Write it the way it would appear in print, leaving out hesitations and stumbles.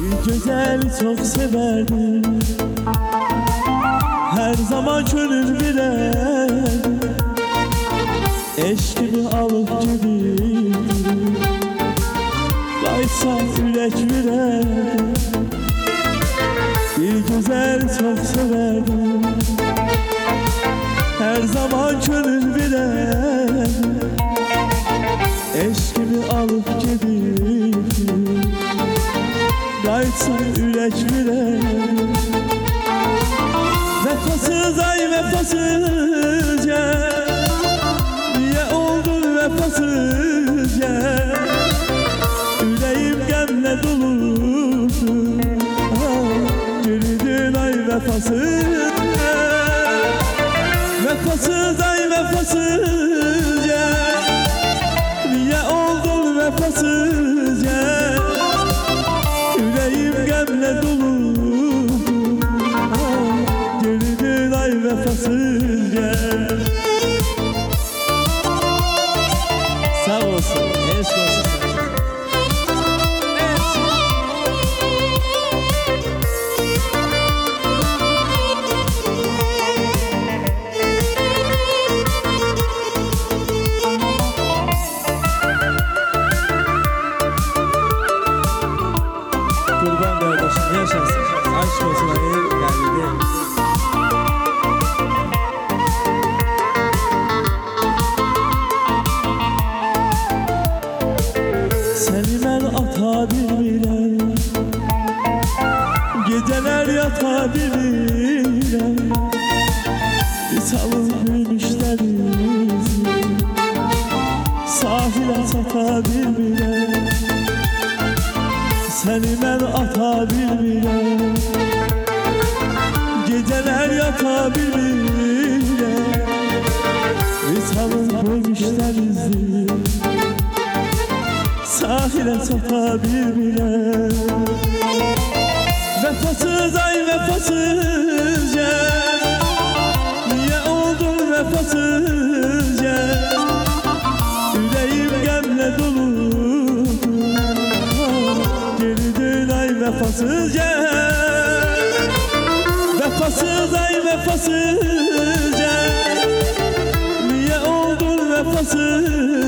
Güzel çok severdim, her zaman gönül bilen, eş gibi alıp gidiyor, kaçsam yürek bilen. Bir güzel çok severdim, her zaman gönül bilen, eş gibi alıp gidiyor, kaçsam yürek bilen. Vefasız ay vefasızca, niye oldun vefasızca? Yüreğim gemle doludu, yürüdün ay vefasızca. Vefasız ay vefasızca, niye oldun vefasızca? Yüreğim gemle doludu, yürüdün ay vefasızca. Sağ olsun, eşk olsun. Kurban kardeşim yaşasın, aşk olsun hayır geldi. Seni ben ata bilmirəm, geceler yata bilmirəm, salın gülmüşlerimizi sahile çata bilmirəm. Seni ben ata bilmirəm, geceler yata bilmirəm, visalın koymuşlarızı sahile çata bilmirəm. Vefasız ay vefasızca, niye oldun vefasızca? Yüreğim gemle doludu, yürüdün ay vefasızca. Vefasız ay vefasızca, niye oldun vefasızca?